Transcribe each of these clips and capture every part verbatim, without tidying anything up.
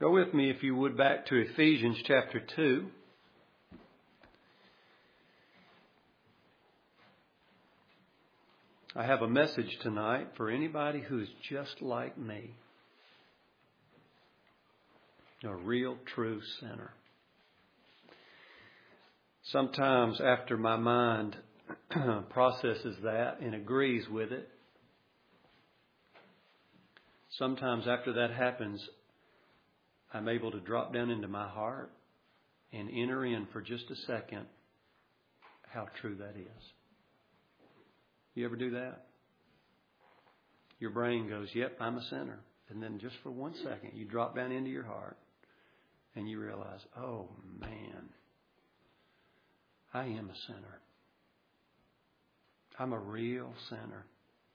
Go with me, if you would, back to Ephesians chapter two. I have a message tonight for anybody who's just like me. A real, true sinner. Sometimes after my mind processes that and agrees with it, sometimes after that happens, I'm able to drop down into my heart and enter in for just a second how true that is. You ever do that? Your brain goes, yep, I'm a sinner. And then just for one second, you drop down into your heart and you realize, oh man, I am a sinner. I'm a real sinner.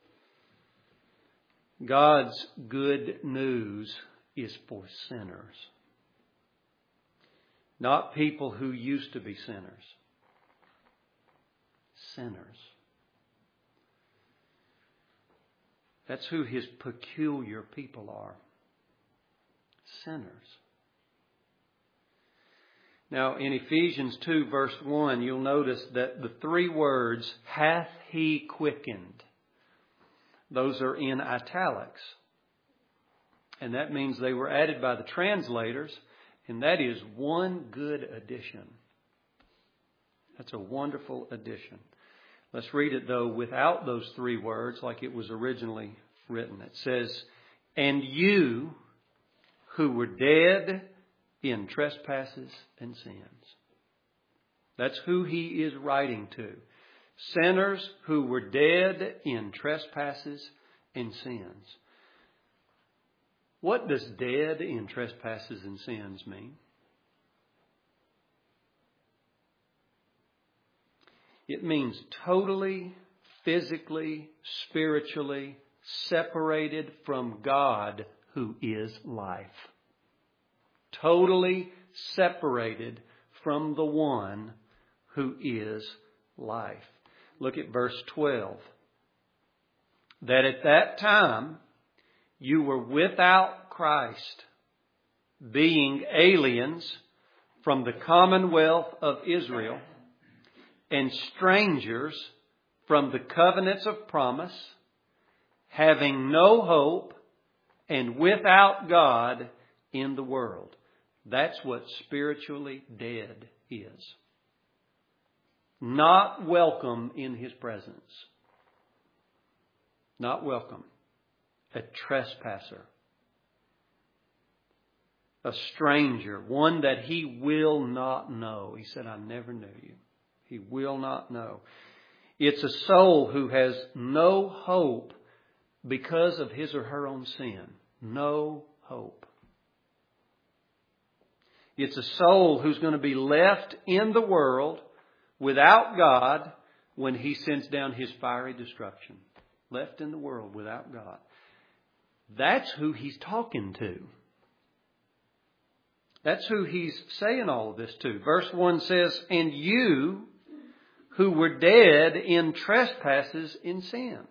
God's good news is for sinners. Not people who used to be sinners. Sinners. That's who His peculiar people are. Sinners. Now, in Ephesians two, verse one, you'll notice that the three words, hath He quickened, those are in italics. And that means they were added by the translators, and that is one good addition. That's a wonderful addition. Let's read it, though, without those three words like it was originally written. It says, and you who were dead in trespasses and sins. That's who He is writing to. Sinners who were dead in trespasses and sins. What does dead in trespasses and sins mean? It means totally, physically, spiritually separated from God who is life. Totally separated from the one who is life. Look at verse twelve. That at that time you were without Christ, being aliens from the commonwealth of Israel and strangers from the covenants of promise, having no hope and without God in the world. That's what spiritually dead is. Not welcome in His presence. Not welcome. A trespasser. A stranger. One that He will not know. He said, I never knew you. He will not know. It's a soul who has no hope because of his or her own sin. No hope. It's a soul who's going to be left in the world without God when He sends down His fiery destruction. Left in the world without God. That's who He's talking to. That's who He's saying all of this to. Verse one says, and you who were dead in trespasses and sins,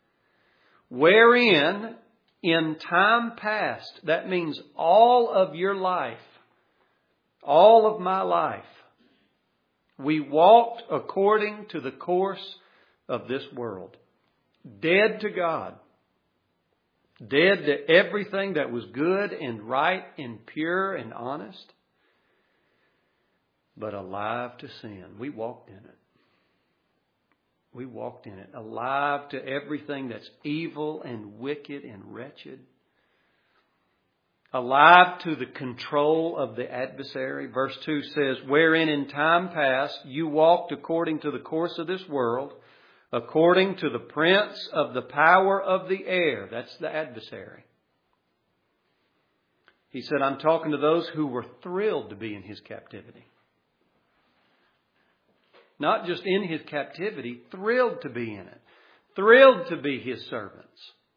wherein in time past, that means all of your life, all of my life, we walked according to the course of this world. Dead to God. Dead to everything that was good and right and pure and honest. But alive to sin. We walked in it. We walked in it. Alive to everything that's evil and wicked and wretched. Alive to the control of the adversary. Verse two says, wherein in time past you walked according to the course of this world, according to the prince of the power of the air. That's the adversary. He said, I'm talking to those who were thrilled to be in His captivity. Not just in His captivity, thrilled to be in it. Thrilled to be His servants.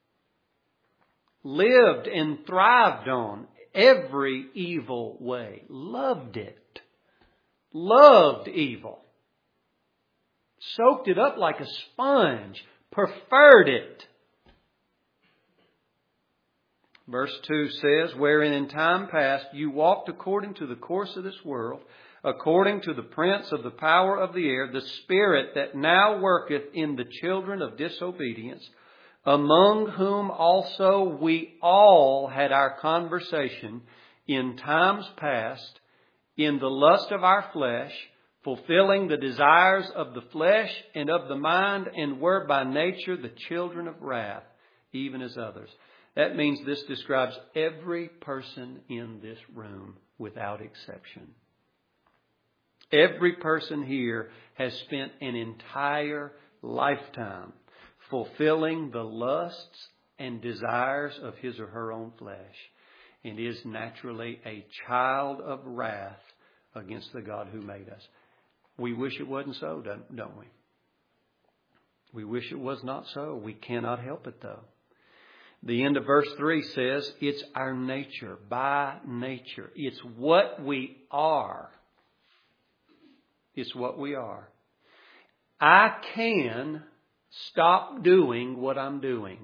Lived and thrived on every evil way. Loved it. Loved evil. Soaked it up like a sponge. Preferred it. Verse two says, wherein in time past you walked according to the course of this world, according to the prince of the power of the air, the spirit that now worketh in the children of disobedience, among whom also we all had our conversation in times past, in the lust of our flesh, fulfilling the desires of the flesh and of the mind, and were by nature the children of wrath, even as others. That means this describes every person in this room without exception. Every person here has spent an entire lifetime fulfilling the lusts and desires of his or her own flesh, and is naturally a child of wrath against the God who made us. We wish it wasn't so, don't we? We wish it was not so. We cannot help it, though. The end of verse three says, it's our nature, by nature. It's what we are. It's what we are. I can stop doing what I'm doing.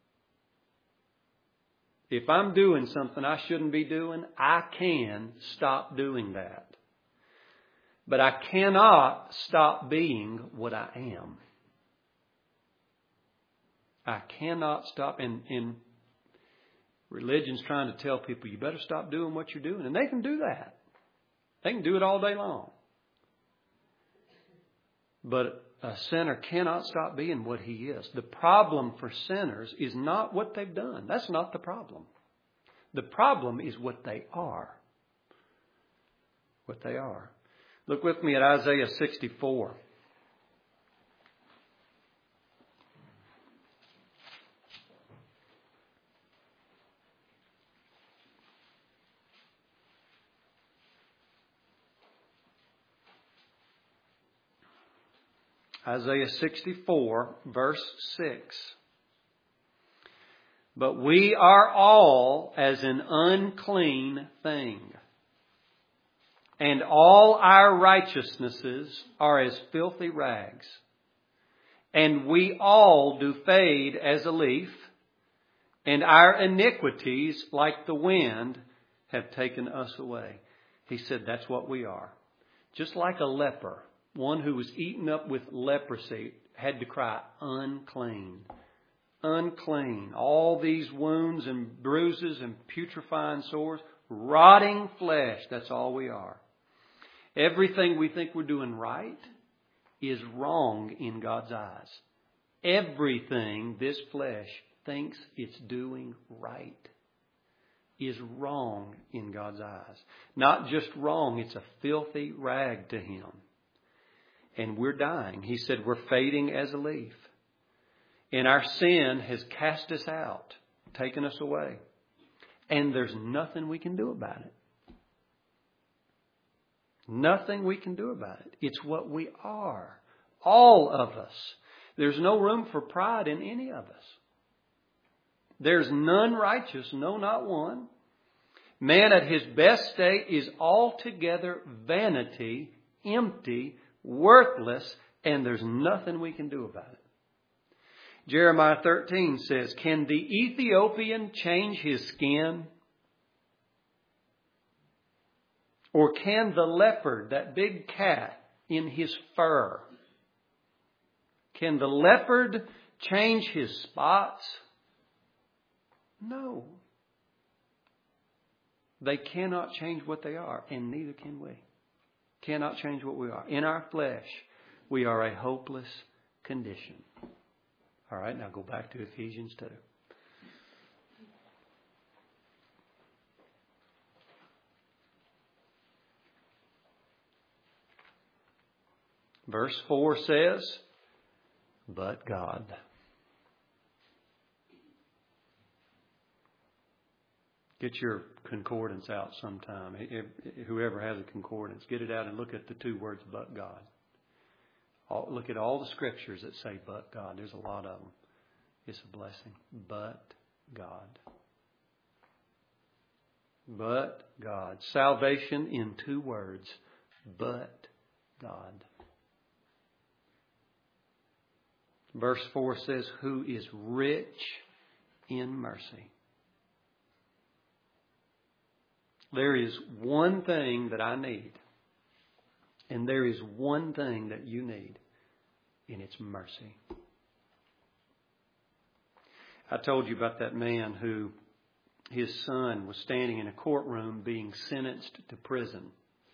If I'm doing something I shouldn't be doing, I can stop doing that. But I cannot stop being what I am. I cannot stop. And, and religion's trying to tell people, you better stop doing what you're doing. And they can do that. They can do it all day long. But a sinner cannot stop being what he is. The problem for sinners is not what they've done. That's not the problem. The problem is what they are. What they are. Look with me at Isaiah sixty-four. Isaiah sixty-four, verse six. But we are all as an unclean thing, and all our righteousnesses are as filthy rags. And we all do fade as a leaf, and our iniquities, like the wind, have taken us away. He said that's what we are. Just like a leper, one who was eaten up with leprosy, had to cry, unclean. Unclean. All these wounds and bruises and putrefying sores, rotting flesh, that's all we are. Everything we think we're doing right is wrong in God's eyes. Everything this flesh thinks it's doing right is wrong in God's eyes. Not just wrong, it's a filthy rag to Him. And we're dying. He said we're fading as a leaf. And our sin has cast us out, taken us away. And there's nothing we can do about it. Nothing we can do about it. It's what we are. All of us. There's no room for pride in any of us. There's none righteous, no, not one. Man at his best state is altogether vanity, empty, worthless, and there's nothing we can do about it. Jeremiah thirteen says, can the Ethiopian change his skin? Or can the leopard, that big cat, in his fur, can the leopard change his spots? No. They cannot change what they are, and neither can we. Cannot change what we are. In our flesh, we are a hopeless condition. All right, now go back to Ephesians two. Verse four says, but God. Get your concordance out sometime. Whoever has a concordance, get it out and look at the two words, but God. All, look at all the scriptures that say, but God. There's a lot of them. It's a blessing. But God. But God. Salvation in two words. But God. Verse four says, who is rich in mercy. There is one thing that I need. And there is one thing that you need. And it's mercy. I told you about that man who his son was standing in a courtroom being sentenced to prison.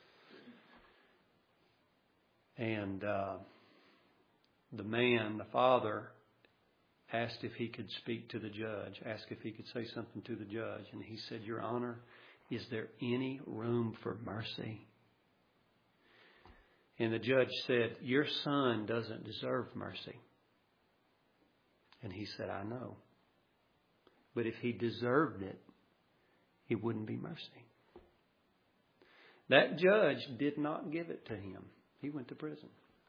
And uh, the man, the father, asked if he could speak to the judge, asked if he could say something to the judge. And he said, Your Honor, is there any room for mercy? And the judge said, Your son doesn't deserve mercy. And he said, I know. But if he deserved it, it wouldn't be mercy. That judge did not give it to him. He went to prison.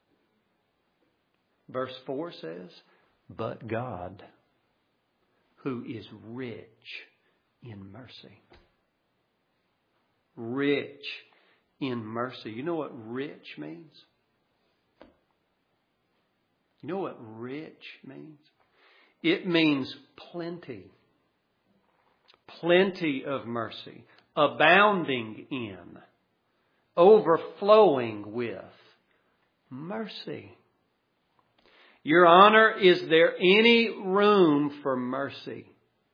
Verse four says, But God, who is rich in mercy. Rich in mercy. You know what rich means? You know what rich means? It means plenty. Plenty of mercy. Abounding in. Overflowing with mercy. Your Honor, is there any room for mercy?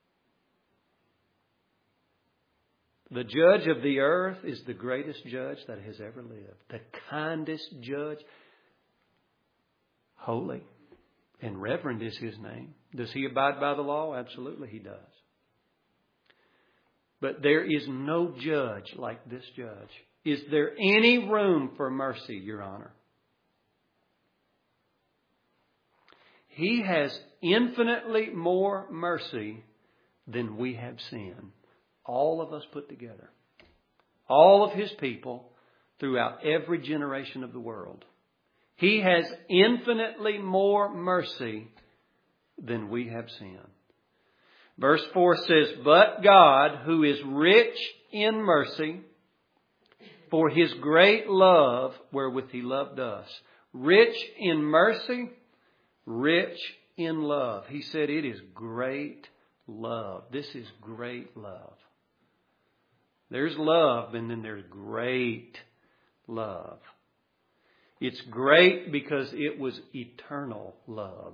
The judge of the earth is the greatest judge that has ever lived. The kindest judge. Holy and reverend is His name. Does He abide by the law? Absolutely He does. But there is no judge like this judge. Is there any room for mercy, Your Honor? He has infinitely more mercy than we have sin. All of us put together. All of His people throughout every generation of the world. He has infinitely more mercy than we have sin. Verse four says, But God, who is rich in mercy, for His great love wherewith He loved us. Rich in mercy, rich in love. He said it is great love. This is great love. There's love and then there's great love. It's great because it was eternal love.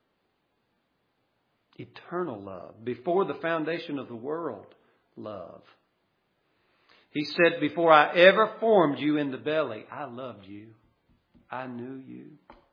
Eternal love. Before the foundation of the world, love. He said, before I ever formed you in the belly, I loved you. I knew you.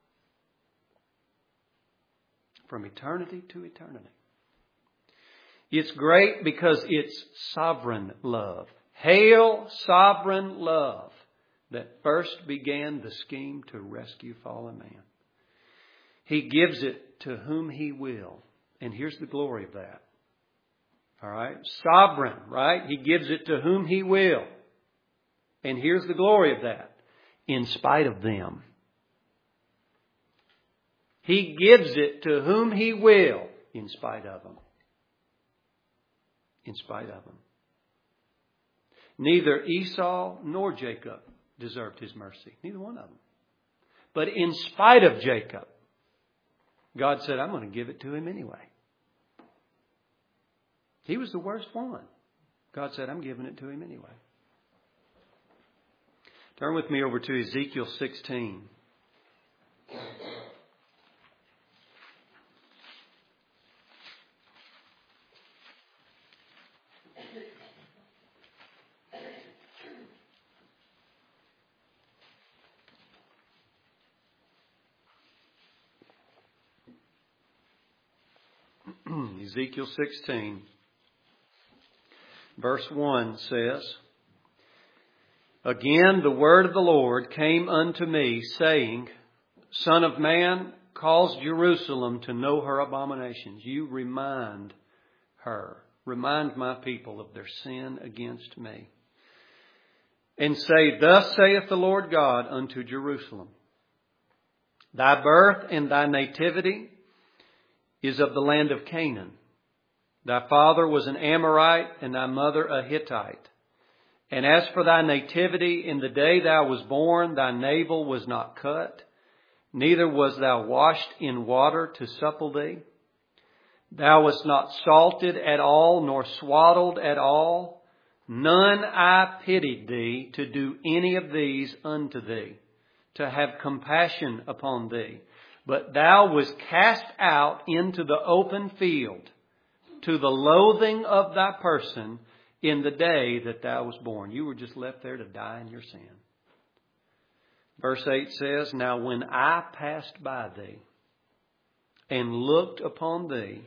From eternity to eternity. It's great because it's sovereign love. Hail, sovereign love that first began the scheme to rescue fallen man. He gives it to whom He will. And here's the glory of that. All right? Sovereign, right? He gives it to whom He will. And here's the glory of that. In spite of them. He gives it to whom He will. In spite of them. In spite of them. Neither Esau nor Jacob deserved His mercy. Neither one of them. But in spite of Jacob, God said, I'm going to give it to him anyway. He was the worst one. God said, I'm giving it to him anyway. Turn with me over to Ezekiel sixteen. Ezekiel sixteen, verse one says, Again the word of the Lord came unto me, saying, Son of man, cause Jerusalem to know her abominations. You remind her, remind my people of their sin against me. And say, Thus saith the Lord God unto Jerusalem, Thy birth and thy nativity is of the land of Canaan. Thy father was an Amorite, and thy mother a Hittite. And as for thy nativity, in the day thou was born, thy navel was not cut, neither was thou washed in water to supple thee. Thou wast not salted at all, nor swaddled at all. None I pitied thee to do any of these unto thee, to have compassion upon thee. But thou wast cast out into the open field, to the loathing of thy person in the day that thou wast born. You were just left there to die in your sin. Verse eight says, Now when I passed by thee, and looked upon thee,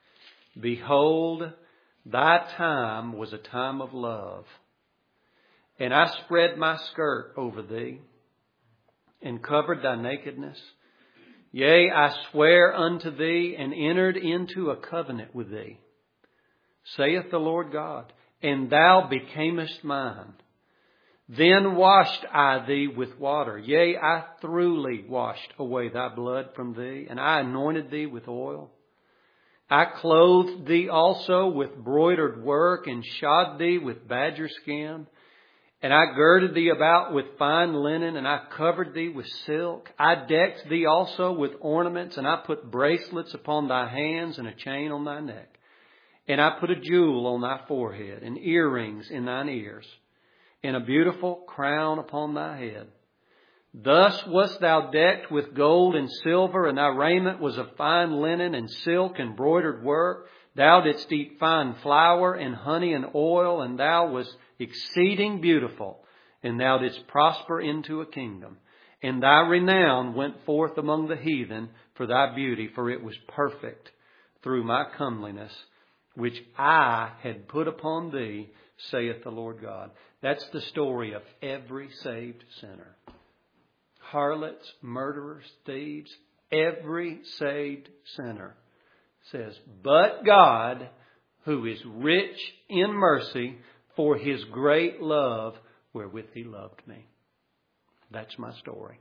behold, thy time was a time of love. And I spread my skirt over thee, and covered thy nakedness. Yea, I swear unto thee, and entered into a covenant with thee, saith the Lord God, and thou becamest mine. Then washed I thee with water. Yea, I thoroughly washed away thy blood from thee, and I anointed thee with oil. I clothed thee also with broidered work, and shod thee with badger skin. And I girded thee about with fine linen, and I covered thee with silk. I decked thee also with ornaments, and I put bracelets upon thy hands, and a chain on thy neck. And I put a jewel on thy forehead, and earrings in thine ears, and a beautiful crown upon thy head. Thus wast thou decked with gold and silver, and thy raiment was of fine linen and silk and broidered work. Thou didst eat fine flour and honey and oil, and thou wast exceeding beautiful, and thou didst prosper into a kingdom. And thy renown went forth among the heathen for thy beauty, for it was perfect through my comeliness, which I had put upon thee, saith the Lord God. That's the story of every saved sinner. Harlots, murderers, thieves, every saved sinner says, But God, who is rich in mercy, for His great love wherewith He loved me. That's my story.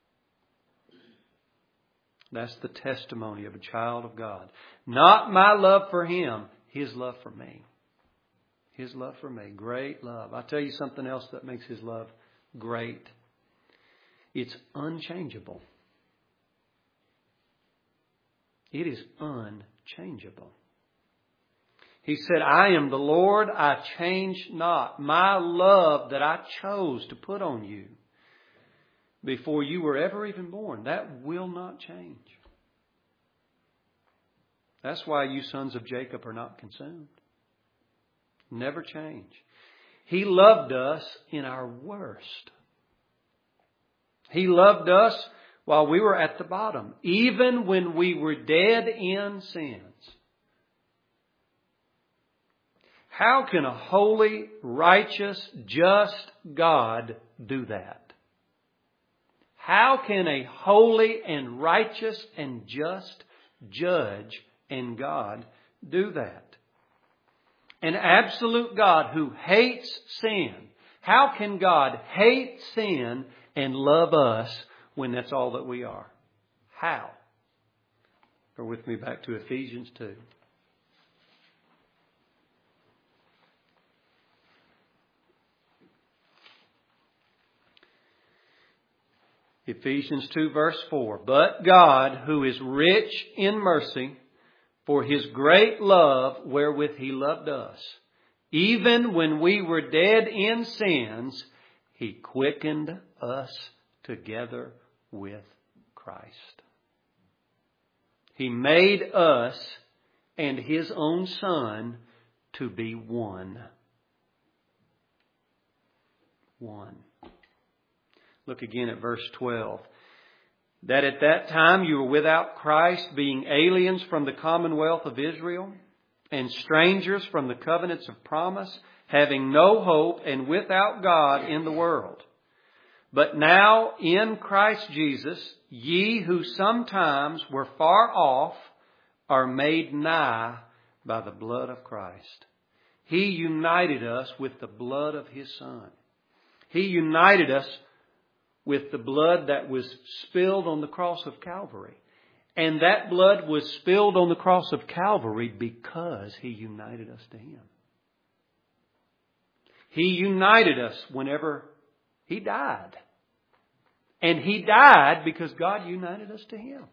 That's the testimony of a child of God. Not my love for Him, His love for me. His love for me. Great love. I'll tell you something else that makes His love great. It's unchangeable. It is unchangeable. He said, I am the Lord, I change not. My love that I chose to put on you before you were ever even born, that will not change. That's why you sons of Jacob are not consumed. Never change. He loved us in our worst. He loved us while we were at the bottom, even when we were dead in sins. How can a holy, righteous, just God do that? How can a holy and righteous and just judge and God do that? An absolute God who hates sin. How can God hate sin and love us when that's all that we are? How? Go with me back to Ephesians two. Ephesians two verse four. But God, who is rich in mercy, for His great love wherewith He loved us, even when we were dead in sins, He quickened us together with Christ. He made us and His own Son to be one. One. Look again at verse twelve. That at that time you were without Christ, being aliens from the commonwealth of Israel, and strangers from the covenants of promise, having no hope and without God in the world. But now in Christ Jesus, ye who sometimes were far off are made nigh by the blood of Christ. He united us with the blood of His Son. He united us with the blood that was spilled on the cross of Calvary. And that blood was spilled on the cross of Calvary because He united us to Him. He united us whenever He died. And He died because God united us to Him.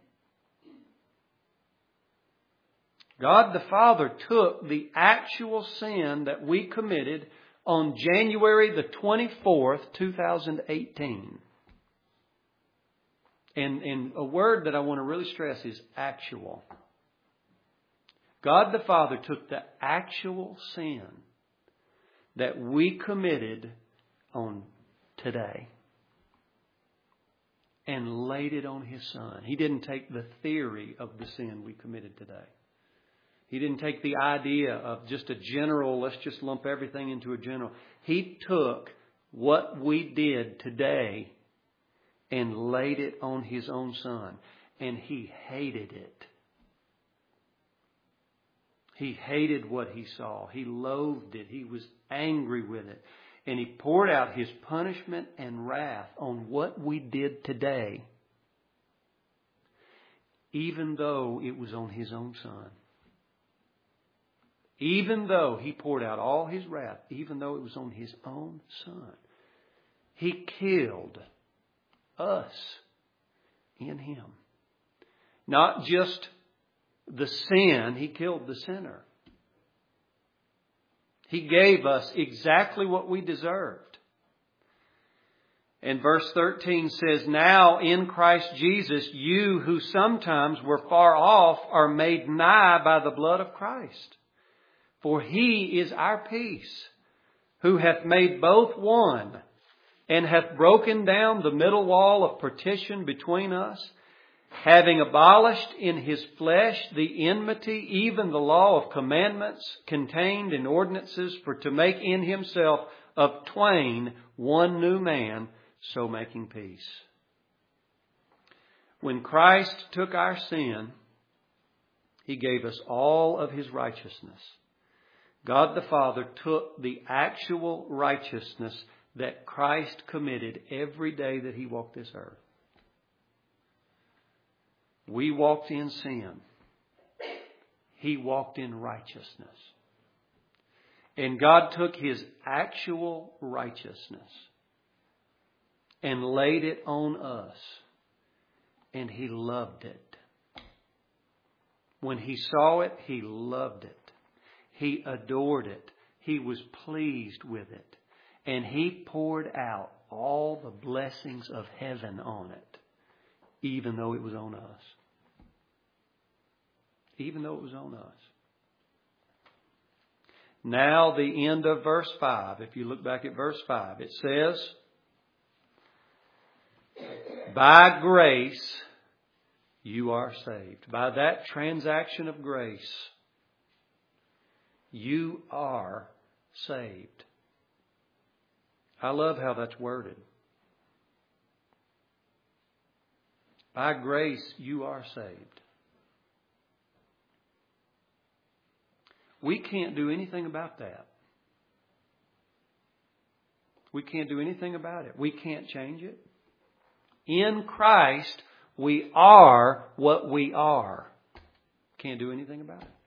God the Father took the actual sin that we committed on January the twenty-fourth, two thousand eighteen. And, and a word that I want to really stress is actual. God the Father took the actual sin that we committed on today and laid it on His Son. He didn't take the theory of the sin we committed today. He didn't take the idea of just a general, let's just lump everything into a general. He took what we did today and laid it on His own Son. And He hated it. He hated what He saw. He loathed it. He was angry with it. And He poured out His punishment and wrath on what we did today, even though it was on His own Son. Even though He poured out all His wrath, even though it was on His own Son. He killed us in Him. Not just the sin, He killed the sinner. He gave us exactly what we deserved. And verse thirteen says, now in Christ Jesus, you who sometimes were far off are made nigh by the blood of Christ. For He is our peace, who hath made both one, and hath broken down the middle wall of partition between us, having abolished in His flesh the enmity, even the law of commandments contained in ordinances, for to make in Himself of twain one new man, so making peace. When Christ took our sin, He gave us all of His righteousness. God the Father took the actual righteousness that Christ committed every day that He walked this earth. We walked in sin. He walked in righteousness. And God took His actual righteousness and laid it on us. And He loved it. When He saw it, He loved it. He adored it. He was pleased with it. And He poured out all the blessings of heaven on it, even though it was on us. Even though it was on us. Now the end of verse five. If you look back at verse five, it says, by grace you are saved. By that transaction of grace, you are saved. I love how that's worded. By grace you are saved. We can't do anything about that. We can't do anything about it. We can't change it. In Christ, we are what we are. Can't do anything about it.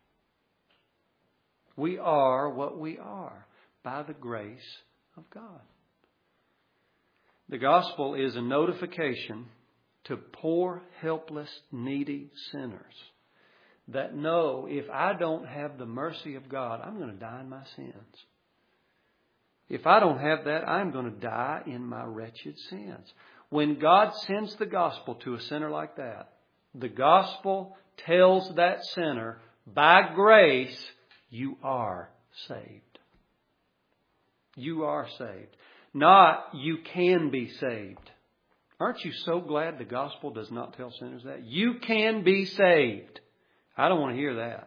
We are what we are by the grace of God. The gospel is a notification to poor, helpless, needy sinners that know if I don't have the mercy of God, I'm going to die in my sins. If I don't have that, I'm going to die in my wretched sins. When God sends the gospel to a sinner like that, the gospel tells that sinner, by grace, you are saved. You are saved. Not, you can be saved. Aren't you so glad the gospel does not tell sinners that? You can be saved. I don't want to hear that.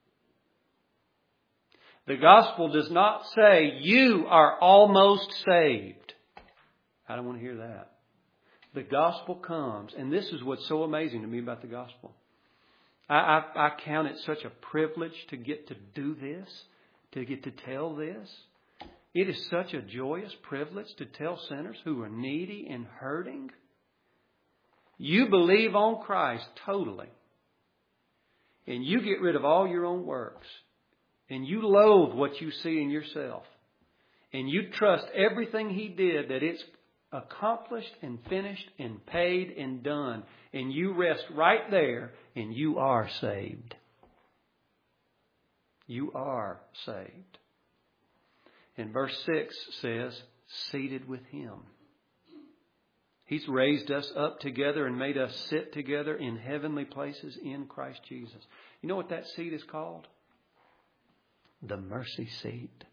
The gospel does not say you are almost saved. I don't want to hear that. The gospel comes, and this is what's so amazing to me about the gospel. I, I, I count it such a privilege to get to do this, to get to tell this. It is such a joyous privilege to tell sinners who are needy and hurting. You believe on Christ totally. And you get rid of all your own works. And you loathe what you see in yourself. And you trust everything He did, that it's accomplished and finished and paid and done. And you rest right there and you are saved. You are saved. And verse six says, seated with Him. He's raised us up together and made us sit together in heavenly places in Christ Jesus. You know what that seat is called? The mercy seat.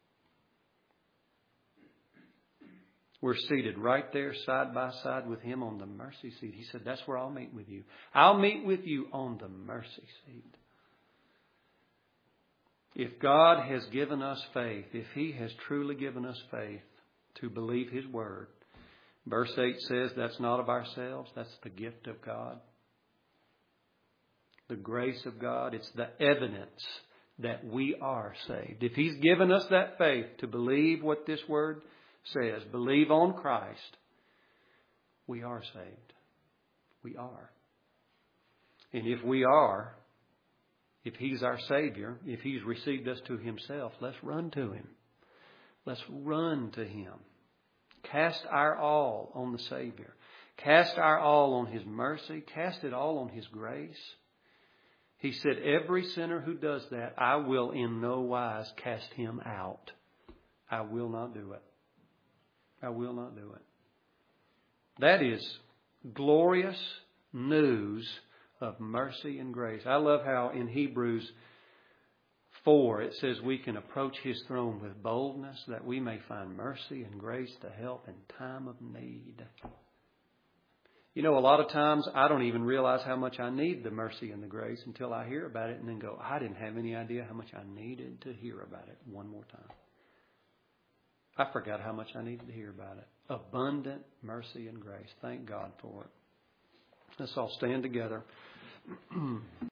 We're seated right there side by side with Him on the mercy seat. He said, that's where I'll meet with you. I'll meet with you on the mercy seat. If God has given us faith, if He has truly given us faith to believe His Word, verse eight says that's not of ourselves, that's the gift of God. The grace of God, it's the evidence that we are saved. If He's given us that faith to believe what this Word says, believe on Christ, we are saved. We are. And if we are, if He's our Savior, if He's received us to Himself, let's run to Him. Let's run to Him. Cast our all on the Savior. Cast our all on His mercy. Cast it all on His grace. He said, every sinner who does that, I will in no wise cast him out. I will not do it. I will not do it. That is glorious news of mercy and grace. I love how in Hebrews four it says we can approach His throne with boldness that we may find mercy and grace to help in time of need. You know, a lot of times I don't even realize how much I need the mercy and the grace until I hear about it and then go, I didn't have any idea how much I needed to hear about it one more time. I forgot how much I needed to hear about it. Abundant mercy and grace. Thank God for it. Let's all stand together.